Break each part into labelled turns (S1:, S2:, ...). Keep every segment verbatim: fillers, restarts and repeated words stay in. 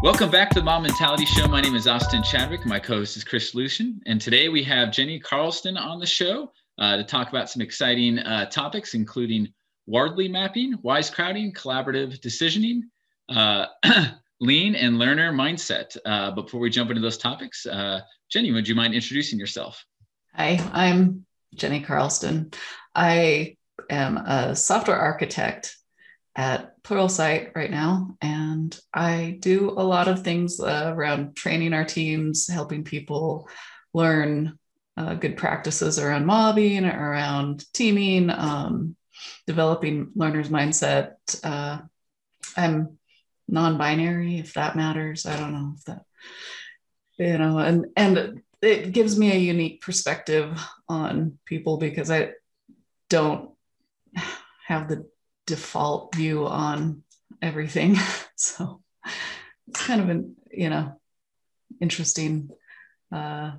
S1: Welcome back to the Mob Mentality Show. My name is Austin Chadwick. My co-host is Chris Lucian. And today we have Jenny Carlston on the show uh, to talk about some exciting uh, topics, including Wardley mapping, wise crowding, collaborative decisioning, uh, lean and learner mindset. Uh, but before we jump into those topics, uh, Jenny, would you mind introducing yourself?
S2: Hi, I'm Jenny Carlston. I am a software architect at Pluralsight right now, and I do a lot of things uh, around training our teams, helping people learn uh, good practices around mobbing, around teaming, um, developing learners' mindset. Uh, I'm non-binary, if that matters. I don't know if that, you know, and and it gives me a unique perspective on people because I don't have the default view on everything. So it's kind of an, you know, interesting uh,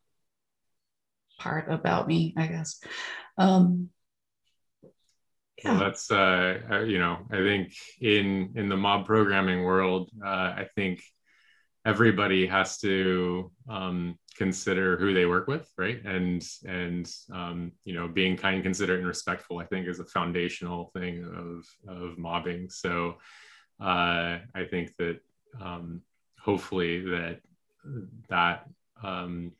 S2: part about me, I guess. Um,
S3: yeah. Well, that's, uh, you know, I think in, in the mob programming world, uh, I think everybody has to um, consider who they work with, right? And, and um, you know, being kind, considerate, and respectful, I think, is a foundational thing of, of mobbing. So uh, I think that um, hopefully that, that um,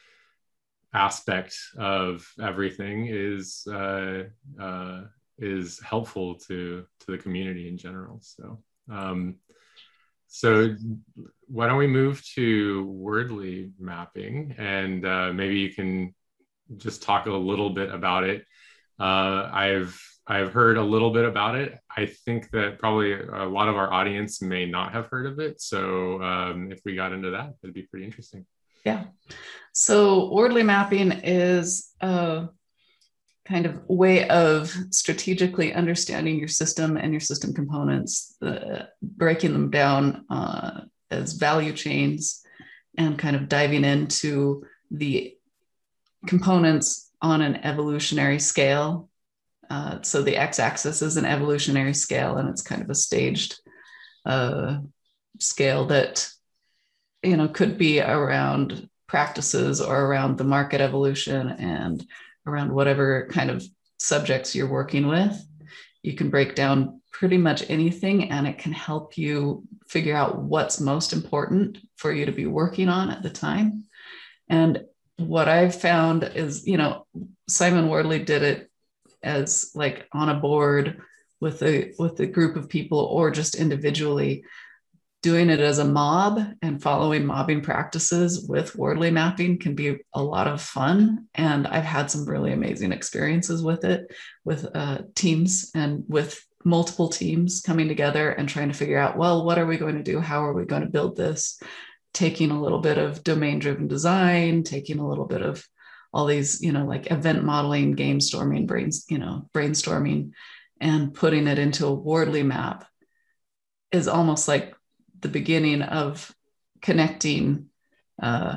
S3: aspect of everything is, uh, uh, is helpful to, to the community in general. So, um, So why don't we move to Wordly mapping, and uh, maybe you can just talk a little bit about it. Uh, I've I've heard a little bit about it. I think that probably a lot of our audience may not have heard of it. So um, if we got into that, that'd be pretty interesting.
S2: Yeah. So Wordly mapping is a kind of way of strategically understanding your system and your system components, uh, breaking them down uh, as value chains, and kind of diving into the components on an evolutionary scale. Uh, so the x-axis is an evolutionary scale, and it's kind of a staged uh, scale that, you know, could be around practices or around the market evolution and around whatever kind of subjects you're working with. You can break down pretty much anything, and it can help you figure out what's most important for you to be working on at the time. And what I've found is, you know, Simon Wardley did it as like on a board with a with a group of people or just individually. Doing it as a mob and following mobbing practices with Wordly mapping can be a lot of fun. And I've had some really amazing experiences with it, with uh, teams and with multiple teams coming together and trying to figure out, well, what are we going to do? How are we going to build this? Taking a little bit of domain-driven design, taking a little bit of all these, you know, like event modeling, game storming, brains, you know, brainstorming, and putting it into a Wordly map is almost like the beginning of connecting uh,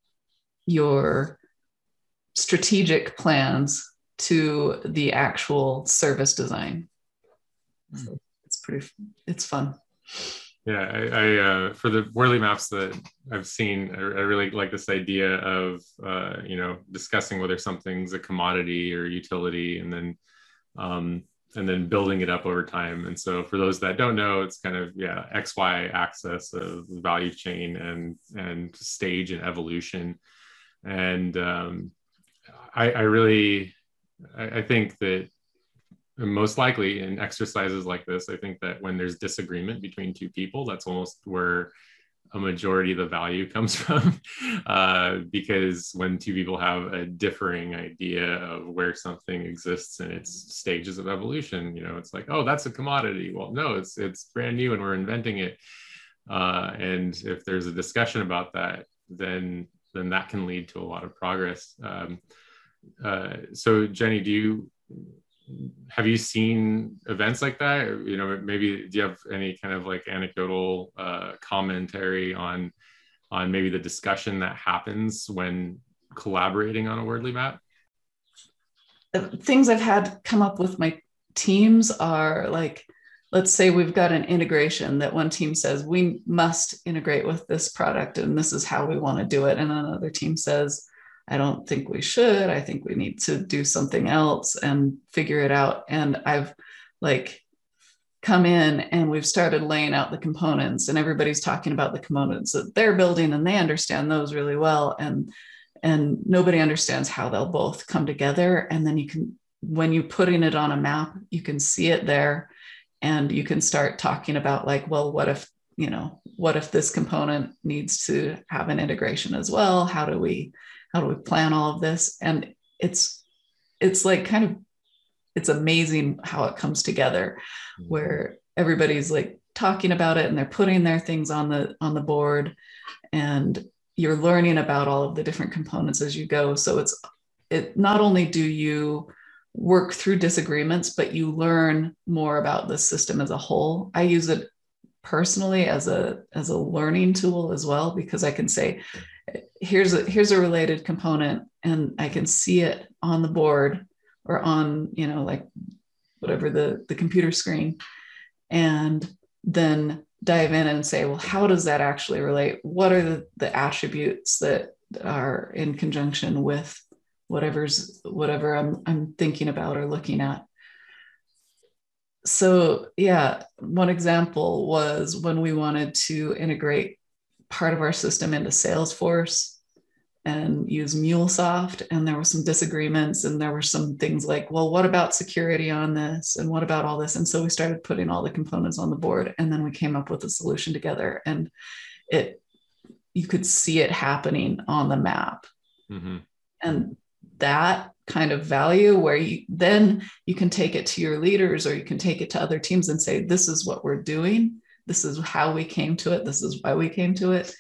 S2: your strategic plans to the actual service design. So it's pretty, it's fun.
S3: Yeah, I, I uh, for the Wordly maps that I've seen, I, I really like this idea of, uh, you know, discussing whether something's a commodity or utility, and then um, and then building it up over time. And so for those that don't know, it's kind of, yeah, X Y axis of value chain and, and stage and evolution. And um, I, I really, I, I think that most likely in exercises like this, I think that when there's disagreement between two people, that's almost where a majority of the value comes from, uh, because when two people have a differing idea of where something exists in its stages of evolution, you know, it's like, oh, that's a commodity. Well, no, it's it's brand new and we're inventing it. Uh, and if there's a discussion about that, then then that can lead to a lot of progress. Um, uh, so, Jenny, do you have you seen events like that? Or, you know, maybe do you have any kind of like anecdotal uh, commentary on on maybe the discussion that happens when collaborating on a Wordly map?
S2: The things I've had come up with my teams are like let's say we've got an integration that one team says we must integrate with this product and this is how we want to do it. And another team says, I don't think we should. I think we need to do something else and figure it out. And I've like come in and we've started laying out the components, and everybody's talking about the components that they're building and they understand those really well. And, and nobody understands how they'll both come together. And then you can, when you're putting it on a map, you can see it there. And you can start talking about like, well, what if, you know, what if this component needs to have an integration as well? How do we, how do we plan all of this? And it's, it's like kind of, it's amazing how it comes together, mm-hmm. where everybody's like talking about it and they're putting their things on the, on the board, and you're learning about all of the different components as you go. So it's, it not only do you work through disagreements, but you learn more about the system as a whole. I use it personally as a as a learning tool as well, because I can say, here's a here's a related component, and I can see it on the board or on, you know, like whatever the the computer screen, and then dive in and say, well, how does that actually relate? What are the, the attributes that are in conjunction with whatever's whatever I'm I'm thinking about or looking at. So yeah, one example was when we wanted to integrate part of our system into Salesforce and use MuleSoft, and there were some disagreements, and there were some things like, well, what about security on this, and what about all this? And so we started putting all the components on the board, and then we came up with a solution together, and it you could see it happening on the map. Mm-hmm. And that kind of value, where you then you can take it to your leaders, or you can take it to other teams and say, this is what we're doing, this is how we came to it, this is why we came to it.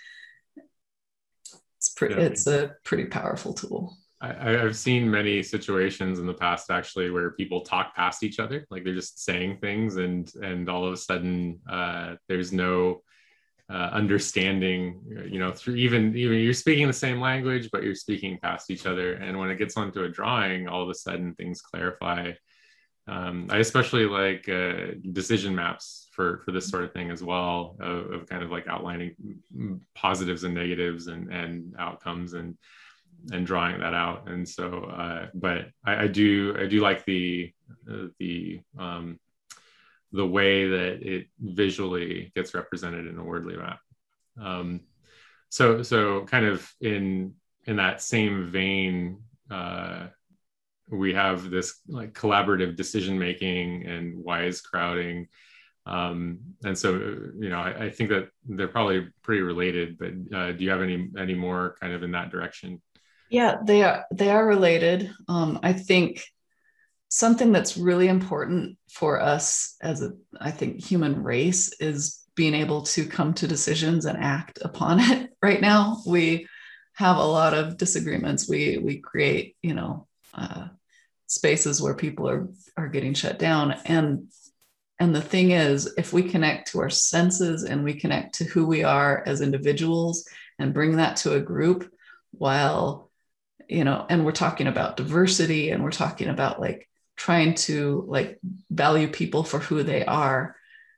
S2: It's pretty yeah. It's a pretty powerful tool.
S3: I, I've seen many situations in the past actually where people talk past each other, like they're just saying things, and and all of a sudden uh, there's no Uh, understanding, you know, through even even you're speaking the same language, but you're speaking past each other. And when it gets onto a drawing, all of a sudden things clarify. Um, I especially like uh, decision maps for for this sort of thing as well, of, of kind of like outlining positives and negatives and and outcomes, and and drawing that out. And so, uh, but I, I do I do like the uh, the um, the way that it visually gets represented in a Wordly map. Um, so, so kind of in, in that same vein, uh, we have this like collaborative decision-making and wise crowding. Um, and so, you know, I, I think that they're probably pretty related, but uh, do you have any, any more kind of in that direction?
S2: Yeah, they are, they are related. Um, I think something that's really important for us as a, I think, human race is being able to come to decisions and act upon it. Right now, we have a lot of disagreements. We we create, you know, uh, spaces where people are are getting shut down. And and the thing is, if we connect to our senses and we connect to who we are as individuals and bring that to a group, while, you know, and we're talking about diversity, and we're talking about like trying to like value people for who they are,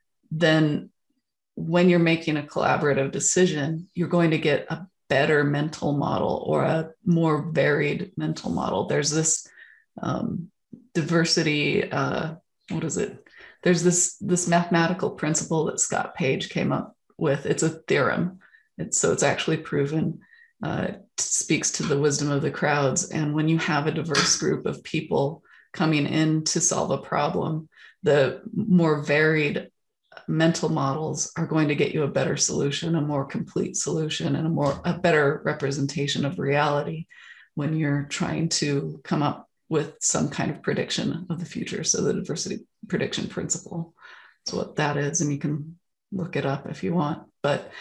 S2: then when you're making a collaborative decision, you're going to get a better mental model, or a more varied mental model. There's this um, diversity, uh, what is it? There's this, this mathematical principle that Scott Page came up with. It's a theorem. It's, so it's actually proven, uh, speaks to the wisdom of the crowds. And when you have a diverse group of people coming in to solve a problem, the more varied mental models are going to get you a better solution, a more complete solution, and a more a better representation of reality when you're trying to come up with some kind of prediction of the future. So the diversity prediction principle is what that is, and you can look it up if you want. But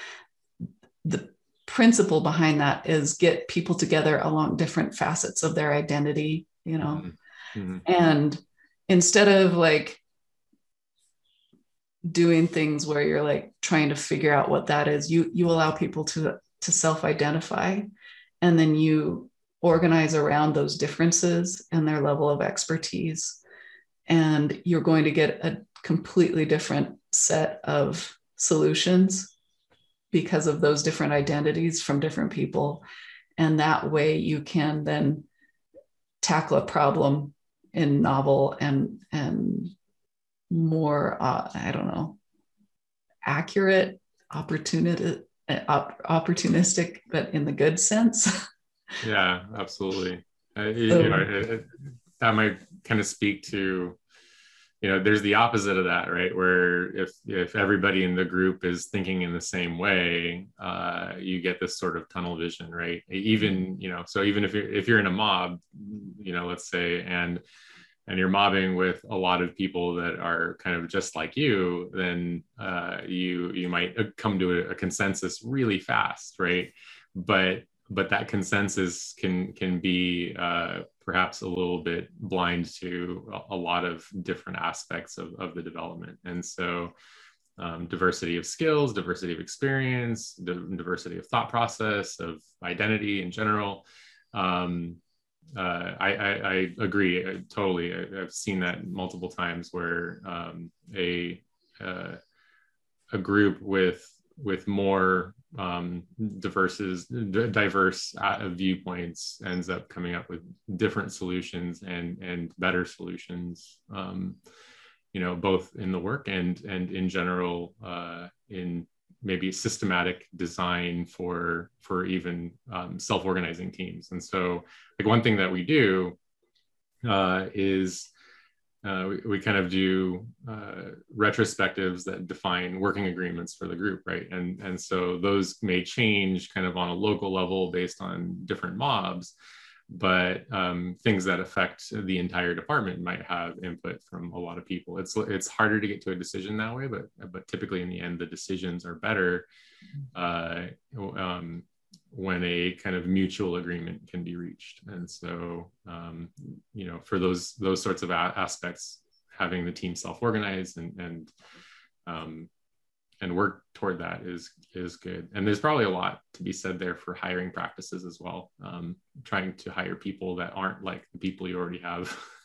S2: the principle behind that is get people together along different facets of their identity, you know. Mm-hmm. Mm-hmm. And instead of like doing things where you're like trying to figure out what that is, you you allow people to to self-identify, and then you organize around those differences and their level of expertise. and you're going to get a completely different set of solutions because of those different identities from different people. And that way you can then tackle a problem in novel and, and more, uh, I don't know, accurate, opportunity, op- opportunistic, but in the good sense.
S3: Yeah, absolutely. Uh, you,
S2: So,
S3: you know, it, it, that might kind of speak to, you know, there's the opposite of that, right? Where if if everybody in the group is thinking in the same way, uh, you get this sort of tunnel vision, right? Even, you know, so even if you're if you're in a mob, you know, let's say, and and you're mobbing with a lot of people that are kind of just like you, then uh, you you might come to a, a consensus really fast, right? But but that consensus can can be uh, perhaps a little bit blind to a, a lot of different aspects of, of the development. And so um, diversity of skills, diversity of experience, diversity of thought process, of identity in general. Um, uh, I, I, I agree I, totally. I, I've seen that multiple times where um, a, uh, a group with with more um, diverses, diverse uh, viewpoints ends up coming up with different solutions and and better solutions, um, you know, both in the work and and in general uh, in maybe systematic design for for even um, self-organizing teams. And so, like one thing that we do uh, is Uh, we, we kind of do uh, retrospectives that define working agreements for the group, right? And, and so those may change kind of on a local level based on different mobs, but um, things that affect the entire department might have input from a lot of people. It's it's harder to get to a decision that way, but but typically in the end, the decisions are better uh, um, when a kind of mutual agreement can be reached. And so, um, you know, for those those sorts of a- aspects, having the team self-organize and and um, and work toward that is is good. And there's probably a lot to be said there for hiring practices as well. Um, trying to hire people that aren't like the people you already have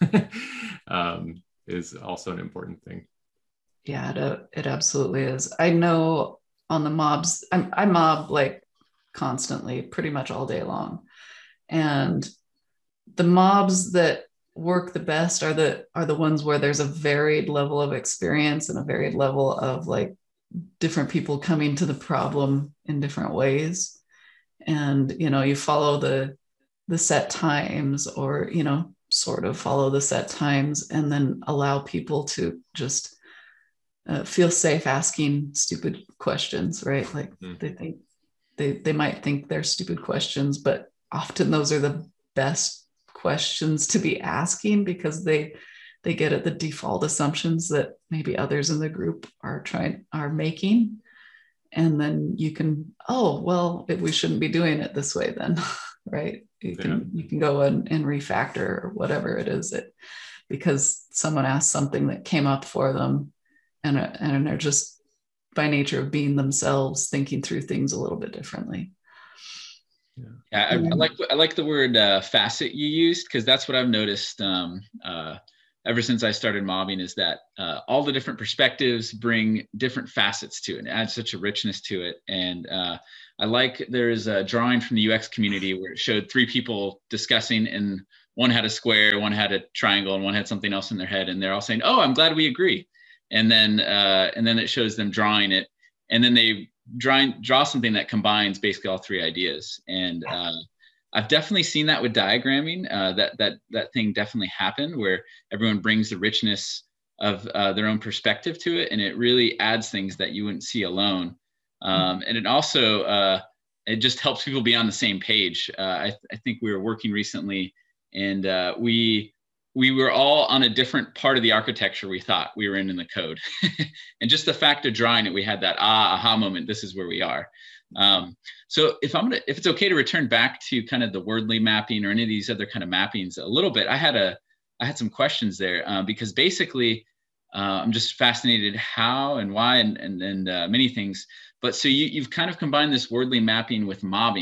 S3: um, is also an important thing.
S2: yeah, it, it absolutely is. I know on the mobs, I'm, I mob like constantly, pretty much all day long. And the mobs that work the best are the are the ones where there's a varied level of experience and a varied level of like different people coming to the problem in different ways. And, you know, you follow the the set times, or, you know, sort of follow the set times, and then allow people to just uh, feel safe asking stupid questions, right? Like mm-hmm. they think They, they might think they're stupid questions, but often those are the best questions to be asking, because they they get at the default assumptions that maybe others in the group are trying are making. And then you can, oh, well, we shouldn't be doing it this way then, right? You can yeah. you can go and, and refactor or whatever it is, it, because someone asked something that came up for them, and, and they're just by nature of being themselves, thinking through things a little bit differently.
S1: Yeah, yeah I, I like I like the word uh, facet you used, because that's what I've noticed um, uh, ever since I started mobbing, is that uh, all the different perspectives bring different facets to it. It adds such a richness to it. And uh, I like, there's a drawing from the U X community where it showed three people discussing, and one had a square, one had a triangle, and one had something else in their head. And they're all saying, oh, I'm glad we agree. And then uh, and then it shows them drawing it, and then they draw, draw something that combines basically all three ideas. And uh, I've definitely seen that with diagramming. Uh, that that that thing definitely happened, where everyone brings the richness of uh, their own perspective to it, and it really adds things that you wouldn't see alone. Um, and it also uh, it just helps people be on the same page. Uh, I, I think we were working recently, and uh, we. we were all on a different part of the architecture we thought we were in in the code. And just the fact of drawing it, we had that ah, aha moment, this is where we are. Um, so if I'm gonna, if it's okay to return back to kind of the wordly mapping or any of these other kind of mappings a little bit, I had a, I had some questions there uh, because basically uh, I'm just fascinated how and why and, and, and uh, many things. But so you, you've kind of combined this wordly mapping with mobbing.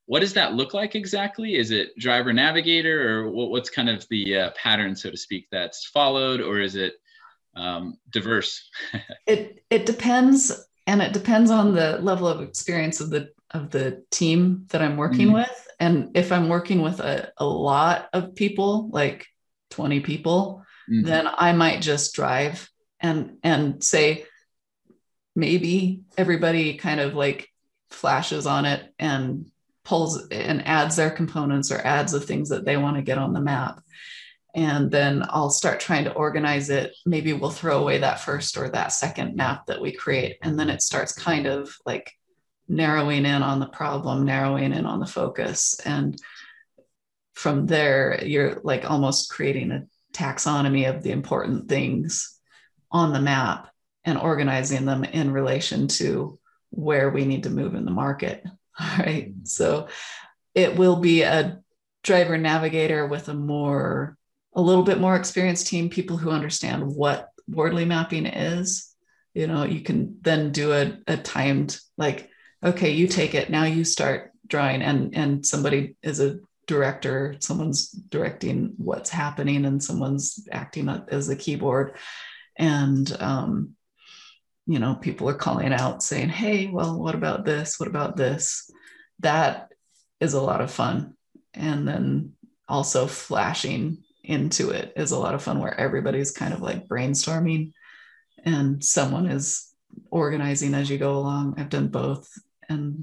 S1: what does that look like exactly? Is it driver navigator, or what, what's kind of the uh, pattern, so to speak, that's followed, or is it um, diverse?
S2: it it depends, and it depends on the level of experience of the of the team that I'm working mm-hmm. with. And if I'm working with a, a lot of people, like twenty people, mm-hmm. then I might just drive and and say, maybe everybody kind of like flashes on it and pulls and adds their components or adds the things that they want to get on the map. And then I'll start trying to organize it. Maybe we'll throw away that first or that second map that we create. And then it starts kind of like narrowing in on the problem, narrowing in on the focus. And from there, you're like almost creating a taxonomy of the important things on the map and organizing them in relation to where we need to move in the market. All right. So it will be a driver navigator with a more, a little bit more experienced team, people who understand what Wardley mapping is. You know, you can then do a, a timed, like, okay, you take it, now you start drawing, and, and somebody is a director, someone's directing what's happening, and someone's acting as the keyboard. And, um, you know, people are calling out saying, hey, well, what about this? What about this? That is a lot of fun. And then also flashing into it is a lot of fun, where everybody's kind of like brainstorming and someone is organizing as you go along. I've done both, and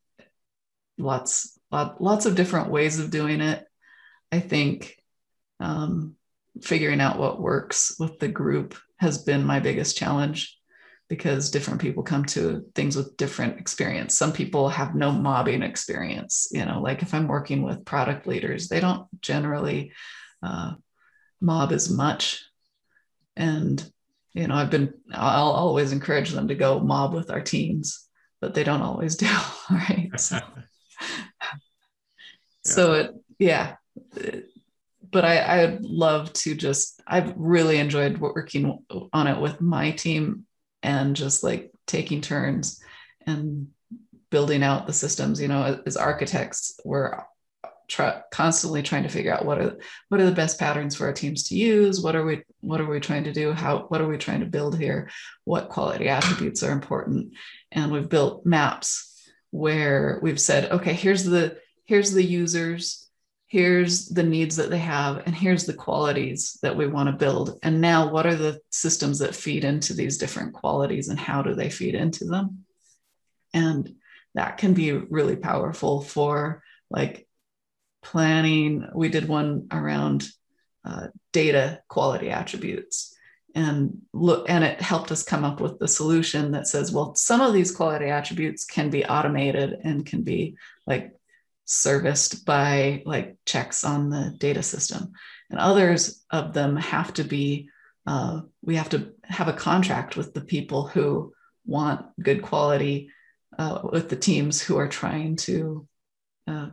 S2: lots, lot, lots of different ways of doing it. I think um, figuring out what works with the group has been my biggest challenge, because different people come to things with different experience. Some people have no mobbing experience. You know, like if I'm working with product leaders, they don't generally uh, mob as much. And, you know, I've been, I'll always encourage them to go mob with our teams, but they don't always do. Right. So, yeah. so it, yeah. But I, I'd love to just, I've really enjoyed working on it with my team, and just like taking turns and building out the systems. You know, as architects, we're try, constantly trying to figure out what are what are the best patterns for our teams to use. What are we what are we trying to do? How what are we trying to build here? What quality attributes are important? And we've built maps where we've said, okay, here's the here's the users, here's the needs that they have, and here's the qualities that we want to build. And now what are the systems that feed into these different qualities, and how do they feed into them? And that can be really powerful for like planning. We did one around uh, data quality attributes, and look, and it helped us come up with the solution that says, well, some of these quality attributes can be automated and can be like serviced by like checks on the data system, and others of them have to be uh, we have to have a contract with the people who want good quality, uh, with the teams who are trying to uh,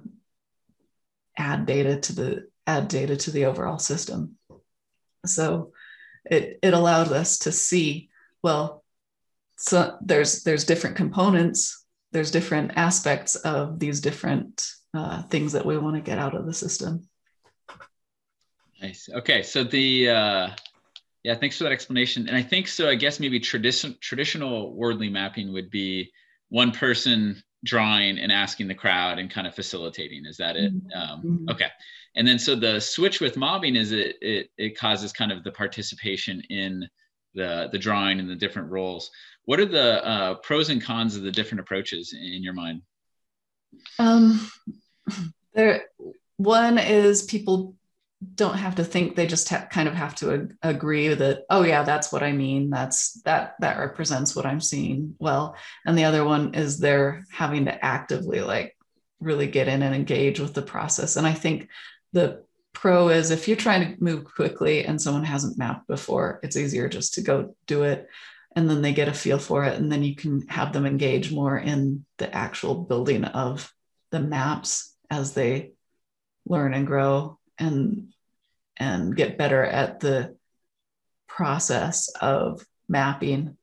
S2: add data to the add data to the overall system. So it it allowed us to see, well, so there's there's different components, there's different aspects of these different Uh, things that we want to get out of the system.
S1: Nice. Okay, so the uh, yeah, thanks for that explanation. And I think so. I guess maybe traditional traditional Wardley mapping would be one person drawing and asking the crowd and kind of facilitating. Is that it? Um, okay. And then so the switch with mobbing is it it it causes kind of the participation in the the drawing and the different roles. What are the uh, pros and cons of the different approaches in your mind?
S2: Um, there, one is people don't have to think, they just ha- kind of have to ag- agree that, oh yeah, that's what I mean. That's that, that represents what I'm seeing well. And the other one is they're having to actively like really get in and engage with the process. And I think the pro is if you're trying to move quickly and someone hasn't mapped before, it's easier just to go do it. And then they get a feel for it. And then you can have them engage more in the actual building of the maps as they learn and grow and, and get better at the process of mapping.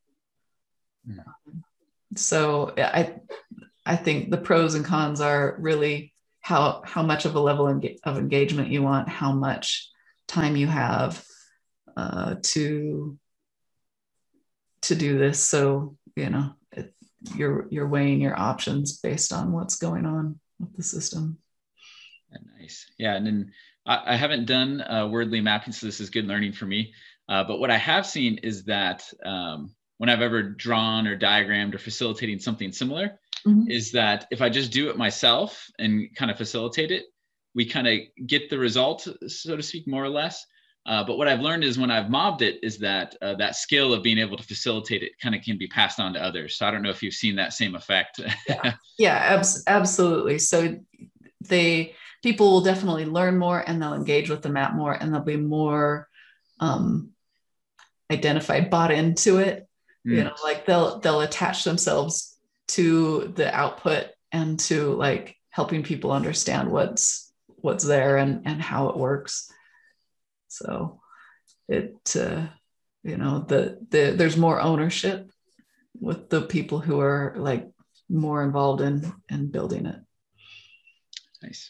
S2: Yeah. So I, I think the pros and cons are really how how much of a level of engagement you want, how much time you have uh, to to do this. So you know it, you're you're weighing your options based on what's going on with the system.
S1: Nice. Yeah, and then I, I haven't done uh, wordly mapping, so this is good learning for me. Uh, but what I have seen is that um, when I've ever drawn or diagrammed or facilitating something similar, mm-hmm. is that if I just do it myself and kind of facilitate it, we kind of get the result, so to speak, more or less. Uh, but what I've learned is when I've mobbed it is that uh, that skill of being able to facilitate it kind of can be passed on to others. So I don't know if you've seen that same effect.
S2: yeah, yeah abs- absolutely. So they people will definitely learn more, and they'll engage with the map more, and they'll be more um, identified, bought into it. Mm. You know, like they'll they'll attach themselves to the output and to like helping people understand what's what's there and and how it works. So it, uh, you know, the, the, there's more ownership with the people who are like more involved in, in building it.
S1: Nice.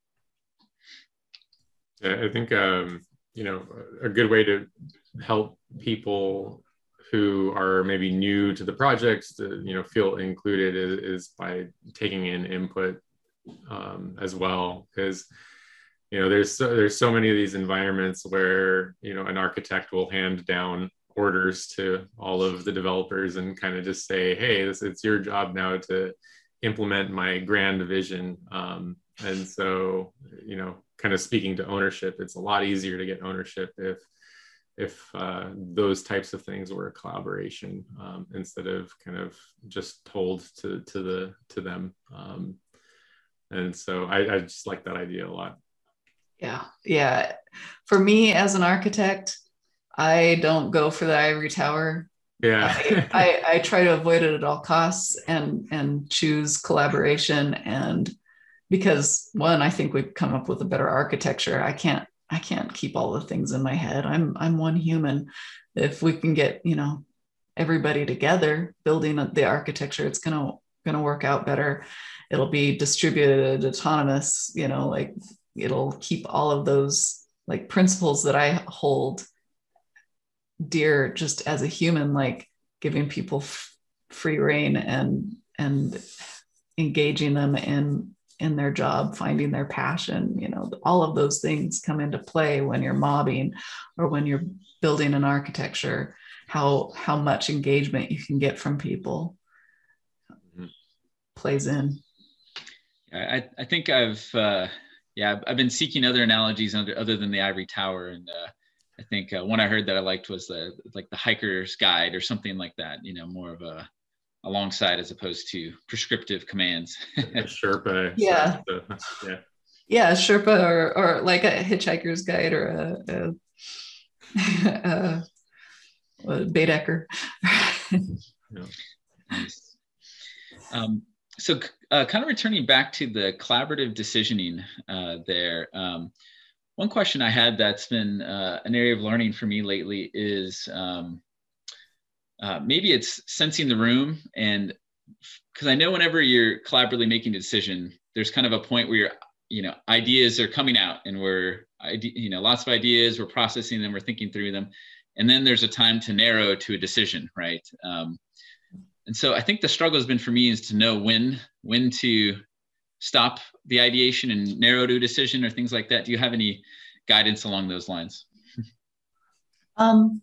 S3: Yeah, I think, um, you know, a good way to help people who are maybe new to the project to, you know, feel included is, is by taking in input um, as well. Because you know, there's so, there's so many of these environments where, you know, an architect will hand down orders to all of the developers and kind of just say, hey, this, it's your job now to implement my grand vision. Um, and so, you know, kind of speaking to ownership, it's a lot easier to get ownership if if uh, those types of things were a collaboration um, instead of kind of just told to to the to them. Um, and so I, I just like that idea a lot.
S2: Yeah. Yeah. For me as an architect, I don't go for the ivory tower.
S3: Yeah.
S2: I, I, I try to avoid it at all costs and, and choose collaboration. And because one, I think we've come up with a better architecture. I can't, I can't keep all the things in my head. I'm, I'm one human. If we can get, you know, everybody together building the architecture, it's going to, going to work out better. It'll be distributed, autonomous, you know, like, it'll keep all of those like principles that I hold dear just as a human, like giving people f- free reign and, and engaging them in, in their job, finding their passion, you know, all of those things come into play when you're mobbing or when you're building an architecture, how, how much engagement you can get from people mm-hmm. plays in.
S1: I, I think I've, uh, Yeah, I've been seeking other analogies under, other than the ivory tower, and uh, I think uh, one I heard that I liked was the like the hiker's guide or something like that. You know, more of a alongside as opposed to prescriptive commands.
S3: Sherpa.
S2: Yeah.
S3: So, yeah.
S2: Yeah, Sherpa or or like a hitchhiker's guide or a, a, a, a Baedeker.
S1: Yeah. Nice. Um, So uh, kind of returning back to the collaborative decisioning uh, there, um, one question I had that's been uh, an area of learning for me lately is um, uh, maybe it's sensing the room. And because I know whenever you're collaboratively making a decision, there's kind of a point where your, you know, ideas are coming out and we're, you know, lots of ideas, we're processing them, we're thinking through them. And then there's a time to narrow to a decision, right? Um, And so I think the struggle has been for me is to know when, when to stop the ideation and narrow to a decision or things like that. Do you have any guidance along those lines?
S2: Um,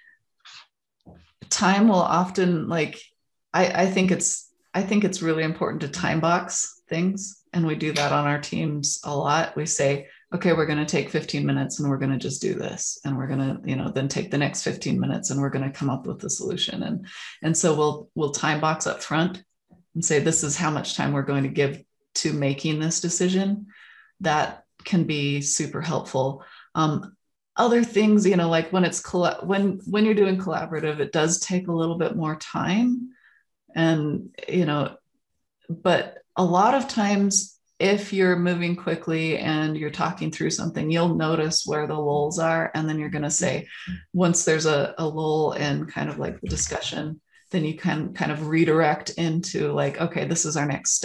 S2: time will often like, I, I think it's, I think it's really important to time box things. And we do that on our teams a lot. We say, okay, we're going to take fifteen minutes and we're going to just do this. And we're going to, you know, then take the next fifteen minutes and we're going to come up with the solution. And, and so we'll, we'll time box up front and say, this is how much time we're going to give to making this decision. That can be super helpful. Um, other things, you know, like when it's, coll- when, when you're doing collaborative, it does take a little bit more time and, you know, but a lot of times, if you're moving quickly and you're talking through something, you'll notice where the lulls are. And then you're going to say, once there's a, a lull in kind of like the discussion, then you can kind of redirect into like, okay, this is our next step.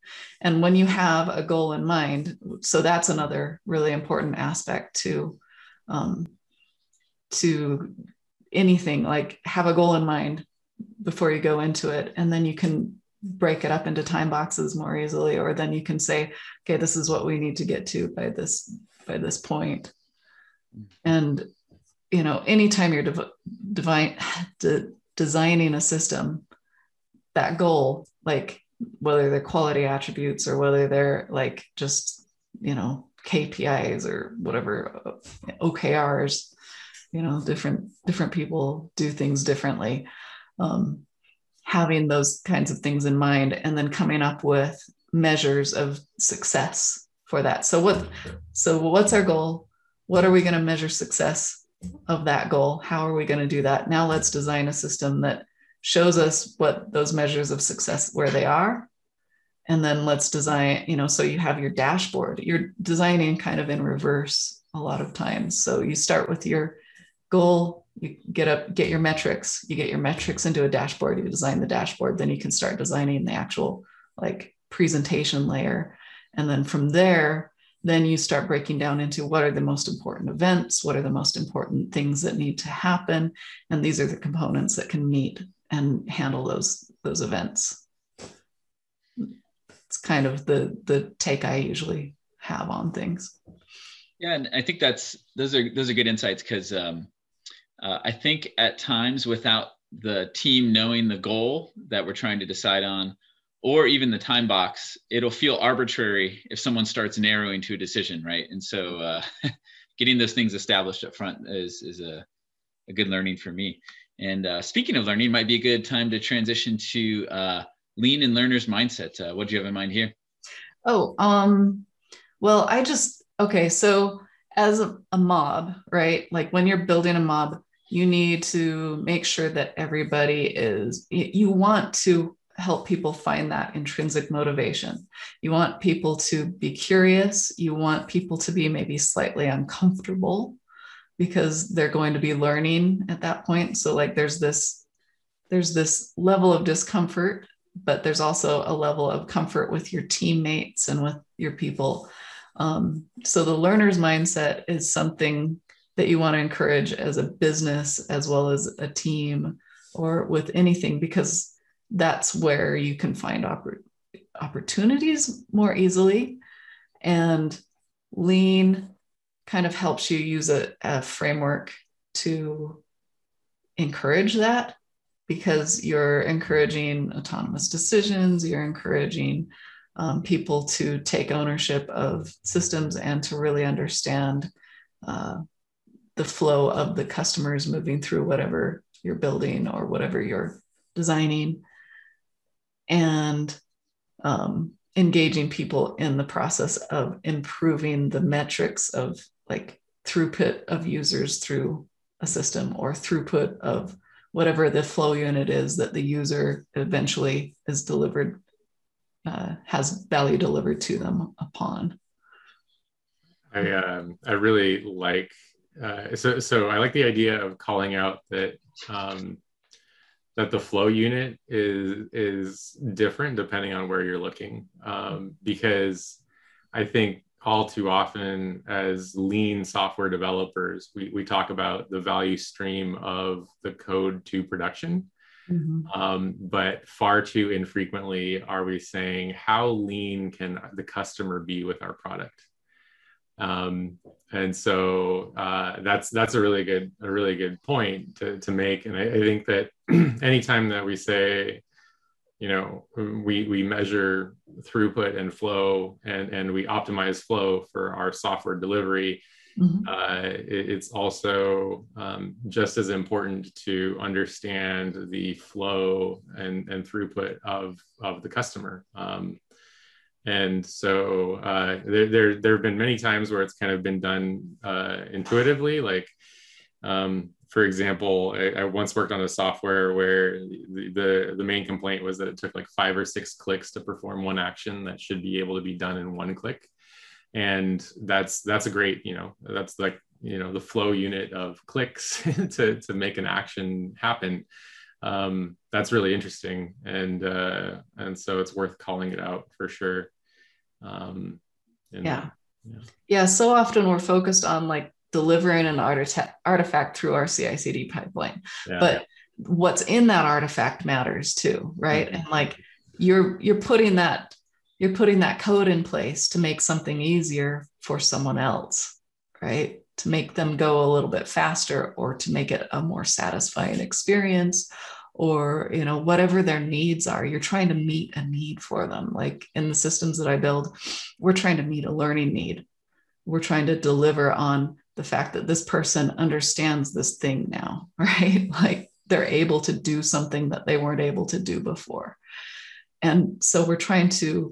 S2: And when you have a goal in mind, so that's another really important aspect to, um, to anything, like have a goal in mind before you go into it. And then you can break it up into time boxes more easily, or then you can say, okay, this is what we need to get to by this, by this point. And, you know, anytime you're dev- divine, de- designing a system, that goal, like whether they're quality attributes or whether they're like just, you know, K P Is or whatever, O K Rs, you know, different, different people do things differently. Um, having those kinds of things in mind, and then coming up with measures of success for that. So what, so what's our goal? What are we going to measure success of that goal? How are we going to do that? Now let's design a system that shows us what those measures of success, where they are. And then let's design, you know, so you have your dashboard. You're designing kind of in reverse a lot of times. So you start with your goal, you get up, get your metrics, you get your metrics into a dashboard, you design the dashboard, then you can start designing the actual like presentation layer. And then from there, then you start breaking down into what are the most important events, what are the most important things that need to happen. And these are the components that can meet and handle those, those events. It's kind of the, the take I usually have on things.
S1: Yeah, and I think that's, those are, those are good insights, because um, uh, I think at times without the team knowing the goal that we're trying to decide on, or even the time box, it'll feel arbitrary if someone starts narrowing to a decision, right? And so uh, getting those things established up front is, is a, a good learning for me. And uh, speaking of learning, might be a good time to transition to uh, lean and learner's mindset. Uh, what do you have in mind here?
S2: Oh, um, well, I just, okay. So as a, a mob, right? Like when you're building a mob, you need to make sure that everybody is, you want to help people find that intrinsic motivation. You want people to be curious. You want people to be maybe slightly uncomfortable because they're going to be learning at that point. So like there's this, there's this level of discomfort, but there's also a level of comfort with your teammates and with your people. Um, so the learner's mindset is something that you want to encourage as a business as well as a team or with anything, because that's where you can find oppor- opportunities more easily. And lean kind of helps you use a, a framework to encourage that, because you're encouraging autonomous decisions, you're encouraging um, people to take ownership of systems and to really understand uh, the flow of the customers moving through whatever you're building or whatever you're designing, and um, engaging people in the process of improving the metrics of like throughput of users through a system, or throughput of whatever the flow unit is that the user eventually is delivered, uh, has value delivered to them upon.
S3: I um, I really like uh, so so I like the idea of calling out that um, that the flow unit is is different depending on where you're looking, um, because I think all too often as lean software developers, we, we talk about the value stream of the code to production. Mm-hmm. Um, but far too infrequently are we saying, how lean can the customer be with our product? Um, and so uh, that's that's a really good a really good point to, to make. And I, I think that anytime that we say, you know, we we measure throughput and flow, and and we optimize flow for our software delivery, mm-hmm. uh, it, it's also um, just as important to understand the flow and and throughput of of the customer. Um, and so uh, there, there there have been many times where it's kind of been done uh, intuitively, like. Um, For example, I, I once worked on a software where the, the, the main complaint was that it took like five or six clicks to perform one action that should be able to be done in one click. And that's that's a great, you know, that's like, you know, the flow unit of clicks to, to make an action happen. um, that's really interesting. And, uh, and so it's worth calling it out for sure. Um, and,
S2: yeah.
S3: yeah.
S2: Yeah. So often we're focused on like delivering an artifact artifact through our C I C D pipeline,
S3: Yeah.
S2: but what's in that artifact matters too, right?
S3: Mm-hmm.
S2: And like you're you're putting that you're putting that code in place to make something easier for someone else, right? To make them go a little bit faster, or to make it a more satisfying experience, or you know, whatever their needs are. You're trying to meet a need for them. Like in the systems that I build, we're trying to meet a learning need. We're trying to deliver on the fact that this person understands this thing now, right? Like they're able to do something that they weren't able to do before. And so we're trying to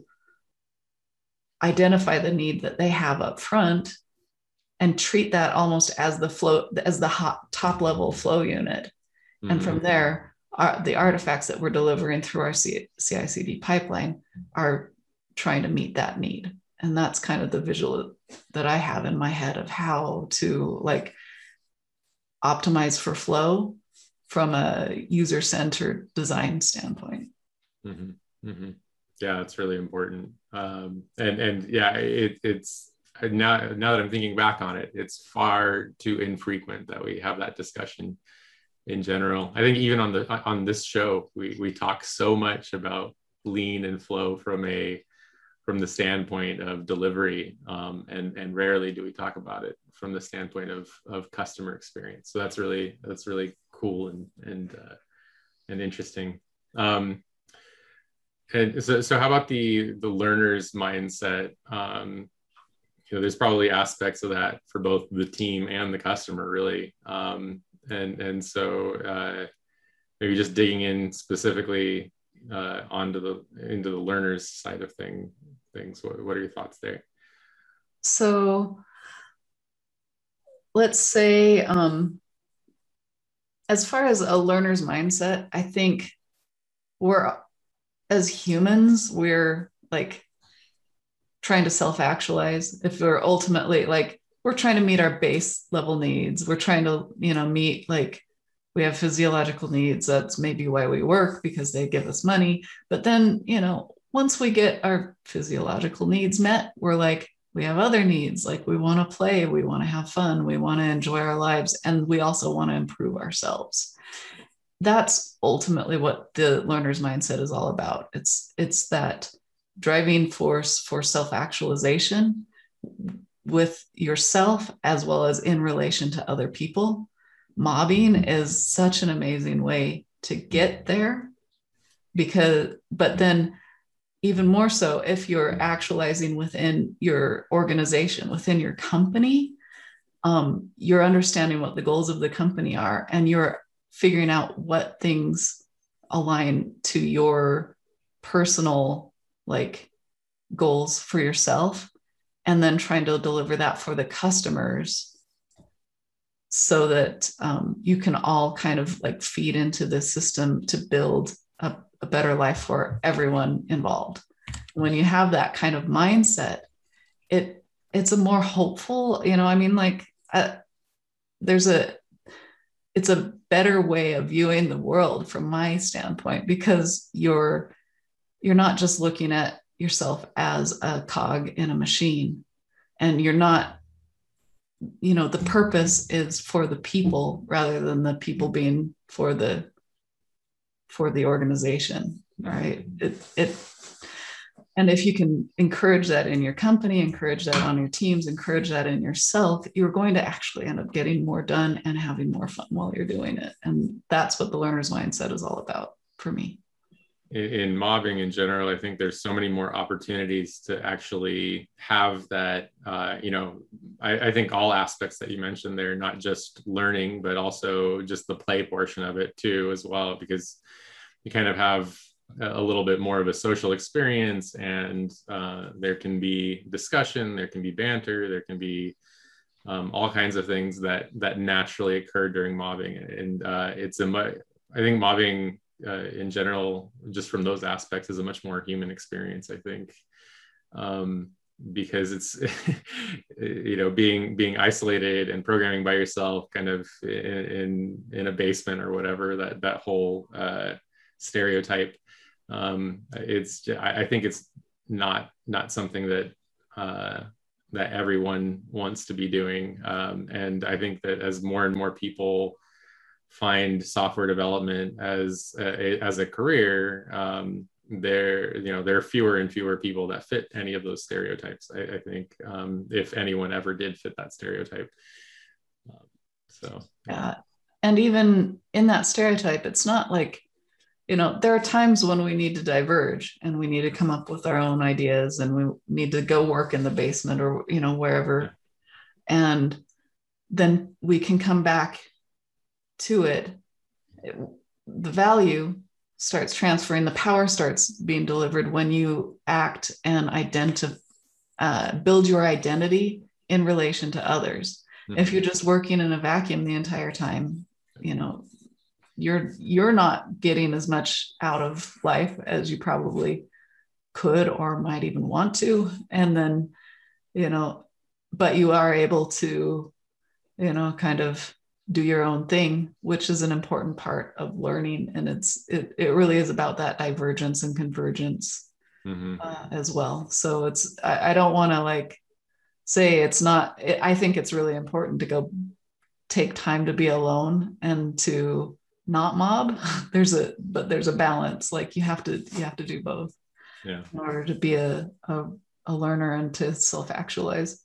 S2: identify the need that they have up front and treat that almost as the flow, as the hot, top level flow unit. Mm-hmm. And from there, our, the artifacts that we're delivering through our C I C D pipeline are trying to meet that need. And that's kind of the visual that I have in my head of how to like optimize for flow from a user-centered design standpoint.
S3: Mm-hmm. Mm-hmm. Yeah, it's really important. Um, and and yeah, it, it's now now that I'm thinking back on it, it's far too infrequent that we have that discussion in general. I think even on the on this show, we we talk so much about lean and flow from a from the standpoint of delivery, um, and and rarely do we talk about it from the standpoint of of customer experience. So that's really that's really cool and and uh, and interesting. Um, and so so how about the the learner's mindset? Um, you know, there's probably aspects of that for both the team and the customer, really. Um, and and so uh, maybe just digging in specifically uh, onto the into the learner's side of thing. Things. What, what are your thoughts there?
S2: So let's say, um, as far as a learner's mindset, I think we're, as humans, we're like trying to self-actualize. If we're ultimately like, we're trying to meet our base level needs. We're trying to, you know, meet like, we have physiological needs. That's maybe why we work, because they give us money. But then, you know, once we get our physiological needs met, we're like, we have other needs. Like we want to play, we want to have fun, we want to enjoy our lives, and we also want to improve ourselves. That's ultimately what the learner's mindset is all about. It's, it's that driving force for self-actualization with yourself as well as in relation to other people. Mobbing is such an amazing way to get there, because, but then even more so if you're actualizing within your organization, within your company, um, you're understanding what the goals of the company are, and you're figuring out what things align to your personal like goals for yourself, and then trying to deliver that for the customers so that um, you can all kind of like feed into the system to build a, a better life for everyone involved. When you have that kind of mindset, it it's a more hopeful, you know, I mean, like uh, there's a, it's a better way of viewing the world from my standpoint, because you're, you're not just looking at yourself as a cog in a machine, and you're not, you know, the purpose is for the people rather than the people being for the, for the organization, right? It, it, and if you can encourage that in your company, encourage that on your teams, encourage that in yourself, you're going to actually end up getting more done and having more fun while you're doing it. And that's what the learner's mindset is all about for me.
S3: In, in mobbing in general, I think there's so many more opportunities to actually have that, uh, you know, I, I think all aspects that you mentioned there, not just learning, but also just the play portion of it too, as well, because you kind of have a little bit more of a social experience, and uh, there can be discussion, there can be banter, there can be um, all kinds of things that that naturally occur during mobbing. And uh, it's a, I think mobbing uh, in general, just from those aspects, is a much more human experience, I think. Um, because it's, you know, being being isolated and programming by yourself, kind of in in, in a basement or whatever, that that whole uh, stereotype. Um, it's I, I think it's not not something that uh, that everyone wants to be doing, um, and I think that as more and more people find software development as a, as a career, um, there you know there are fewer and fewer people that fit any of those stereotypes. I, I think um, if anyone ever did fit that stereotype. Um, so
S2: yeah, and even in that stereotype, it's not like, you know, there are times when we need to diverge and we need to come up with our own ideas and we need to go work in the basement or, you know, wherever. Yeah. And then we can come back to it. it. The value starts transferring, the power starts being delivered when you act and identify, uh, build your identity in relation to others. Mm-hmm. If you're just working in a vacuum the entire time, you know, you're you're not getting as much out of life as you probably could or might even want to. And then, you know, but you are able to, you know, kind of do your own thing, which is an important part of learning. And it's it, it really is about that divergence and convergence mm-hmm. uh, as well. So it's I, I don't want to like say it's not, it, I think it's really important to go take time to be alone and to not mob. There's a, but there's a balance. Like you have to, you have to do both
S3: yeah.
S2: in order to be a, a, a learner and to self-actualize.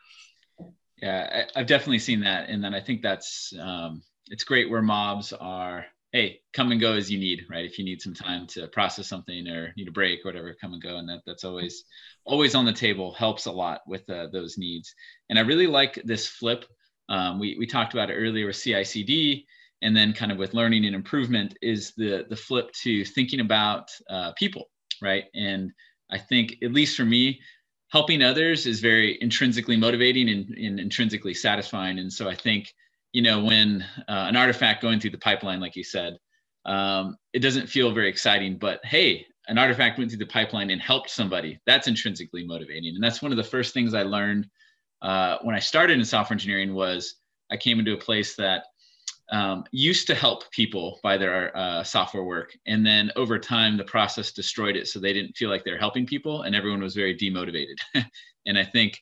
S1: Yeah, I, I've definitely seen that. And then I think that's, um, it's great where mobs are, hey, come and go as you need, right? If you need some time to process something or need a break or whatever, come and go. And that that's always, always on the table, helps a lot with uh, those needs. And I really like this flip. Um, we, we talked about it earlier with C I C D, and then kind of with learning and improvement is the, the flip to thinking about uh, people, right? And I think, at least for me, helping others is very intrinsically motivating and, and intrinsically satisfying. And so I think, you know, when uh, an artifact going through the pipeline, like you said, um, it doesn't feel very exciting, but hey, an artifact went through the pipeline and helped somebody. That's intrinsically motivating. And that's one of the first things I learned uh, when I started in software engineering was I came into a place that um, used to help people by their uh, software work. And then over time, the process destroyed it. So they didn't feel like they're helping people and everyone was very demotivated. And I think,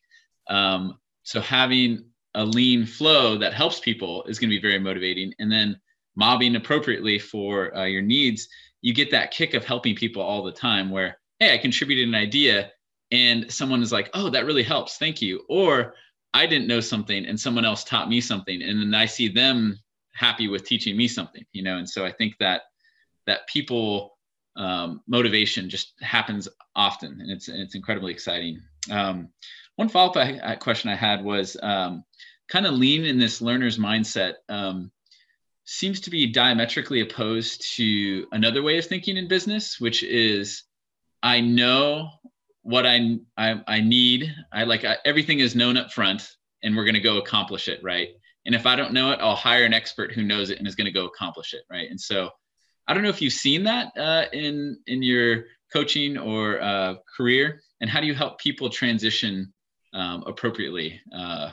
S1: um, so having a lean flow that helps people is going to be very motivating. And then mobbing appropriately for uh, your needs, you get that kick of helping people all the time where, hey, I contributed an idea and someone is like, oh, that really helps. Thank you. Or I didn't know something and someone else taught me something. And then I see them happy with teaching me something, you know? And so I think that that people um, motivation just happens often and it's, and it's incredibly exciting. Um, one follow-up I, question I had was um, kind of lean in this learner's mindset um, seems to be diametrically opposed to another way of thinking in business, which is I know what I, I, I need. I like I, everything is known up front and we're going to go accomplish it. Right. And if I don't know it, I'll hire an expert who knows it and is going to go accomplish it. Right. And so I don't know if you've seen that uh, in, in your coaching or uh, career, and how do you help people transition um, appropriately? Uh,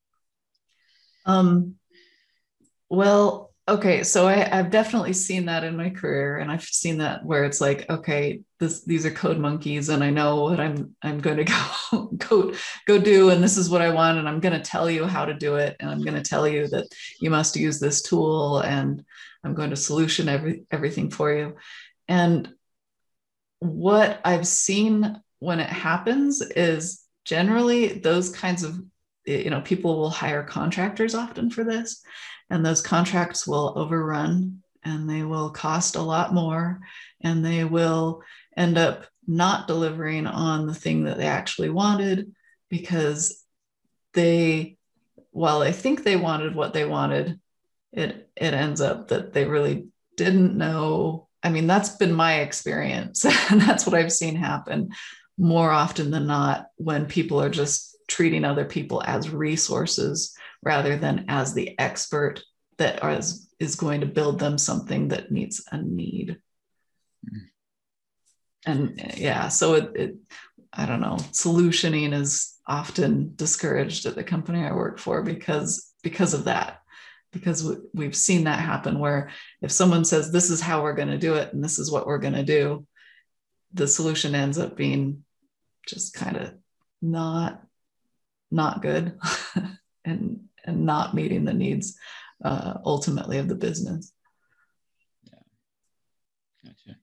S2: um, well, okay. So I, I've definitely seen that in my career, and I've seen that where it's like, okay, this, these are code monkeys and I know what I'm, I'm going to go, go, go do. And this is what I want. And I'm going to tell you how to do it. And I'm going to tell you that you must use this tool and I'm going to solution every, everything for you. And what I've seen when it happens is generally those kinds of, you know, people will hire contractors often for this, and those contracts will overrun and they will cost a lot more, and they will end up not delivering on the thing that they actually wanted because they, while they think they wanted what they wanted, it, it ends up that they really didn't know. I mean, that's been my experience. And that's what I've seen happen more often than not when people are just treating other people as resources rather than as the expert that is, is going to build them something that meets a need. Mm-hmm. And yeah, so it, it, I don't know, solutioning is often discouraged at the company I work for because, because of that. Because we, we've seen that happen where if someone says, this is how we're going to do it, and this is what we're going to do, the solution ends up being just kind of not, not good and, and not meeting the needs uh, ultimately of the business.
S1: Yeah, gotcha.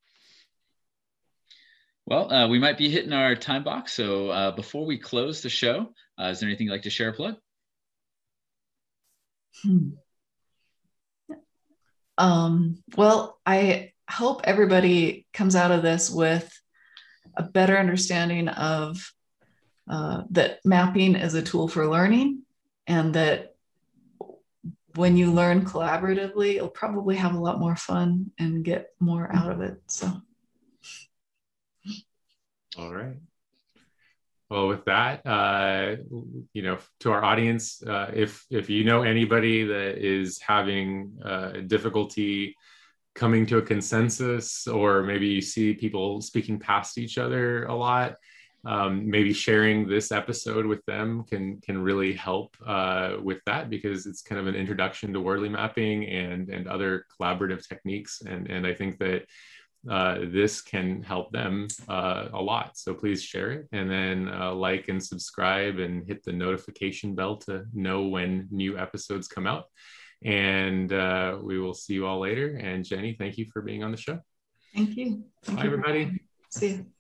S1: Well, uh, we might be hitting our time box. So uh, before we close the show, uh, is there anything you'd like to share or plug?
S2: Hmm. Um, well, I hope everybody comes out of this with a better understanding of uh, that mapping is a tool for learning, and that when you learn collaboratively, you'll probably have a lot more fun and get more out of it. So.
S3: All right. Well, with that, uh, you know, to our audience, uh, if if you know anybody that is having uh, difficulty coming to a consensus, or maybe you see people speaking past each other a lot, um, maybe sharing this episode with them can can really help uh, with that, because it's kind of an introduction to wordly mapping and and other collaborative techniques, and and I think that uh, this can help them uh, a lot. So please share it, and then uh, like and subscribe and hit the notification bell to know when new episodes come out. And uh, we will see you all later. And Jenny, thank you for being on the show.
S2: Thank you. Thank
S3: Bye,
S2: you.
S3: everybody.
S2: See you.